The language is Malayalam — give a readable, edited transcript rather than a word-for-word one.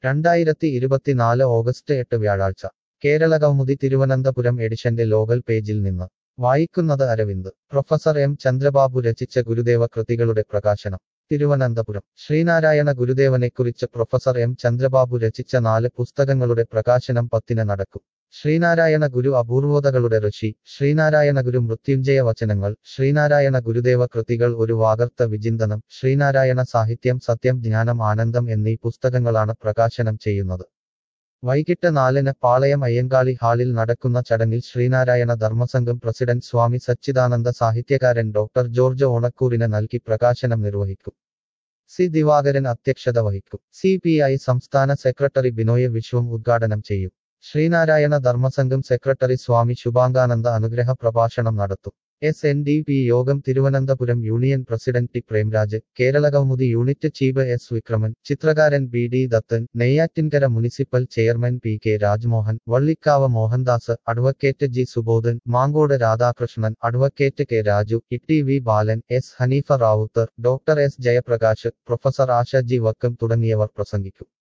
2024 ഓഗസ്റ്റ് 8 വ്യാഴാഴ്ച കേരളകൗമുദി തിരുവനന്തപുരം എഡിഷന്റെ ലോകൽ പേജിൽ നിന്ന് വായിക്കുന്നത് അരവിന്ദ്. പ്രൊഫസർ എം ചന്ദ്രബാബു രചിച്ച ഗുരുദേവ കൃതികളുടെ പ്രകാശനം. തിരുവനന്തപുരം. ശ്രീനാരായണ ഗുരുദേവനെക്കുറിച്ച് പ്രൊഫസർ എം ചന്ദ്രബാബു രചിച്ച 4 പുസ്തകങ്ങളുടെ പ്രകാശനം 10-ന് നടക്കും. ശ്രീനാരായണ ഗുരു അപൂർവതകളുടെ ഋഷി, ശ്രീനാരായണ ഗുരു മൃത്യുഞ്ജയ വചനങ്ങൾ, ശ്രീനാരായണ ഗുരുദേവ കൃതികൾ ഒരു വാഗർത്ത വിചിന്തനം, ശ്രീനാരായണ സാഹിത്യം സത്യം ജ്ഞാനം ആനന്ദം എന്നീ പുസ്തകങ്ങളാണ് പ്രകാശനം ചെയ്യുന്നത്. വൈകിട്ട് 4-ന് പാളയം അയ്യങ്കാളി ഹാളിൽ നടക്കുന്ന ചടങ്ങിൽ ശ്രീനാരായണ ധർമ്മസംഘം പ്രസിഡന്റ് സ്വാമി സച്ചിദാനന്ദ സാഹിത്യകാരൻ ഡോക്ടർ ജോർജ് ഓണക്കൂറിന് നൽകി പ്രകാശനം നിർവഹിക്കും. സി ദിവാകരൻ അധ്യക്ഷത വഹിക്കും. CPI സംസ്ഥാന സെക്രട്ടറി ബിനോയ് വിശ്വം ഉദ്ഘാടനം ചെയ്യും. ശ്രീനാരായണ ധർമ്മസംഘം സെക്രട്ടറി സ്വാമി ശുഭാംഗാനന്ദ അനുഗ്രഹ പ്രഭാഷണം നടത്തും. SNDP യോഗം Thiruvananthapuram union president T Premraj, Keralakaumudi unit chief S Vikraman, ചിത്രകാരൻ BD Dathan, Neyyattinkara municipal chairman PK Rajmohan, Vallikkavu Mohandas, advocate G Subodhan, Mangode Radhakrishnan, advocate K Raju, TV Balan, S Hanifa Rawther, doctor S Jayaprakash, professor Asha G Vakkom തുടങ്ങിയവർ പ്രസംഗിക്കും.